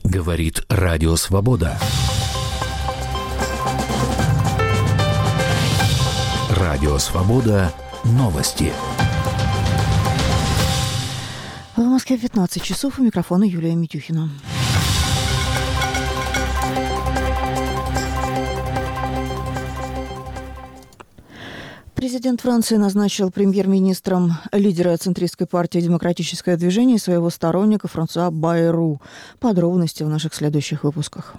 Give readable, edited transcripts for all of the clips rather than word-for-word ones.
Говорит Радио Свобода. Радио Свобода. Новости. В Москве 15 часов. У микрофона Юлия Митюхина. Президент Франции назначил премьер-министром лидера центристской партии «Демократическое движение» своего сторонника Франсуа Байру. Подробности в наших следующих выпусках.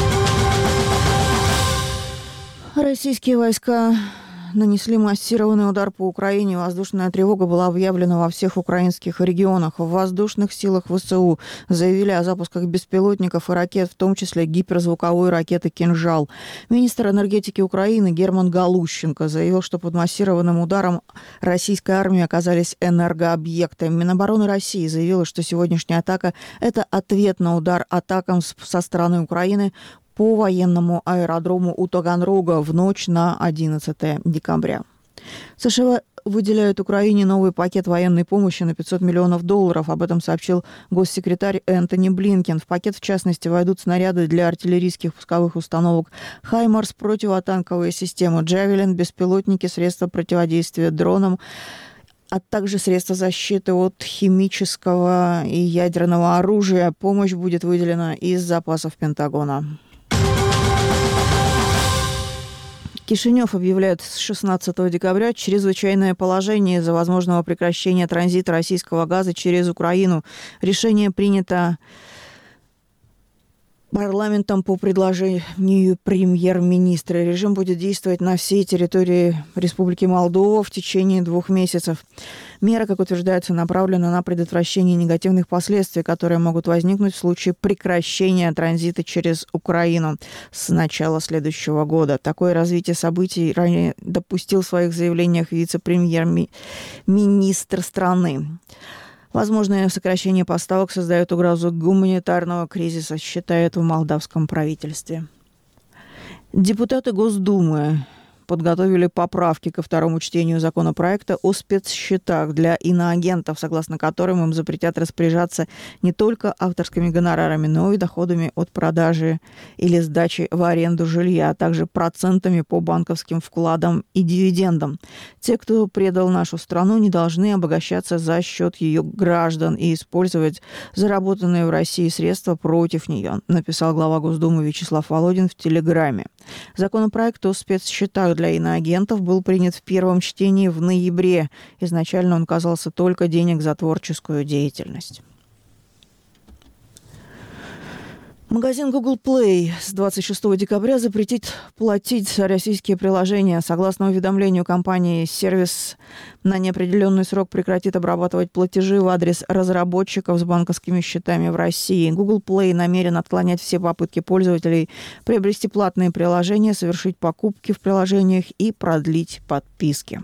Российские войска нанесли массированный удар по Украине. Воздушная тревога была объявлена во всех украинских регионах. В воздушных силах ВСУ заявили о запусках беспилотников и ракет, в том числе гиперзвуковой ракеты «Кинжал». Министр энергетики Украины Герман Галущенко заявил, что под массированным ударом российской армии оказались энергообъекты. Минобороны России заявила, что сегодняшняя атака – это ответ на удар атакам со стороны Украины по военному аэродрому у Таганрога в ночь на 11 декабря. США выделяют Украине новый пакет военной помощи на $500 миллионов. Об этом сообщил госсекретарь Энтони Блинкен. В пакет, в частности, войдут снаряды для артиллерийских пусковых установок «Хаймарс», противотанковые системы «Джавелин», беспилотники, средства противодействия дронам, а также средства защиты от химического и ядерного оружия. Помощь будет выделена из запасов Пентагона. Кишинев объявляет с 16 декабря чрезвычайное положение из-за возможного прекращения транзита российского газа через Украину. Решение принято парламентом по предложению премьер-министра. Режим будет действовать на всей территории Республики Молдова в течение 2 месяцев. Мера, как утверждается, направлена на предотвращение негативных последствий, которые могут возникнуть в случае прекращения транзита через Украину с начала следующего года. Такое развитие событий ранее допустил в своих заявлениях вице-премьер-министр страны. Возможное сокращение поставок создает угрозу гуманитарного кризиса, считают в молдавском правительстве. Депутаты Госдумы подготовили поправки ко 2-му чтению законопроекта о спецсчетах для иноагентов, согласно которым им запретят распоряжаться не только авторскими гонорарами, но и доходами от продажи или сдачи в аренду жилья, а также процентами по банковским вкладам и дивидендам. Те, кто предал нашу страну, не должны обогащаться за счет ее граждан и использовать заработанные в России средства против нее, написал глава Госдумы Вячеслав Володин в Телеграме. Законопроект о спецсчетах для иноагентов был принят в 1-м чтении в ноябре. Изначально он касался только денег за творческую деятельность. Магазин Google Play с 26 декабря запретит платить за российские приложения. Согласно уведомлению компании, сервис на неопределенный срок прекратит обрабатывать платежи в адрес разработчиков с банковскими счетами в России. Google Play намерен отклонять все попытки пользователей приобрести платные приложения, совершить покупки в приложениях и продлить подписки.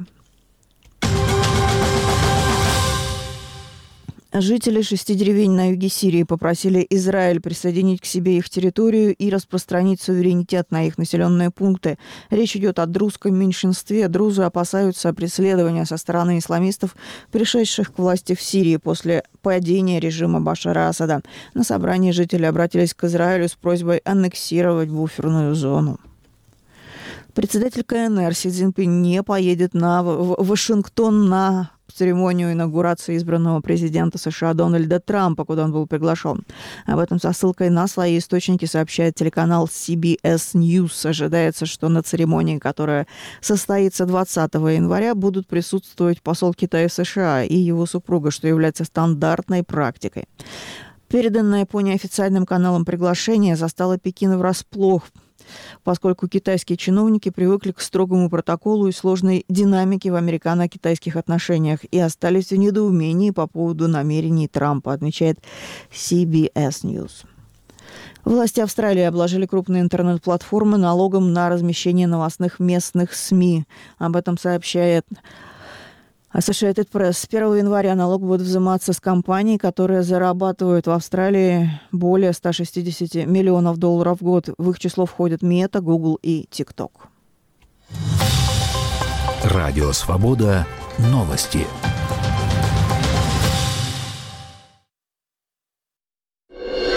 Жители 6 деревень на юге Сирии попросили Израиль присоединить к себе их территорию и распространить суверенитет на их населенные пункты. Речь идет о друзском меньшинстве. Друзы опасаются преследования со стороны исламистов, пришедших к власти в Сирии после падения режима Башара Асада. На собрании жители обратились к Израилю с просьбой аннексировать буферную зону. Председатель КНР Си Цзиньпин не поедет в Вашингтон на церемонию инаугурации избранного президента США Дональда Трампа, куда он был приглашен. Об этом со ссылкой на свои источники сообщает телеканал CBS News. Ожидается, что на церемонии, которая состоится 20 января, будут присутствовать посол Китая в США и его супруга, что является стандартной практикой. Переданное по неофициальным каналам приглашение застало Пекин врасплох, поскольку китайские чиновники привыкли к строгому протоколу и сложной динамике в американо-китайских отношениях и остались в недоумении по поводу намерений Трампа, отмечает CBS News. Власти Австралии обложили крупные интернет-платформы налогом на размещение новостных местных СМИ. Об этом сообщает Associated Press. С 1 января налог будет взиматься с компаний, которые зарабатывают в Австралии более $160 миллионов в год. В их число входят Мета, Google и TikTok. Радио Свобода. Новости.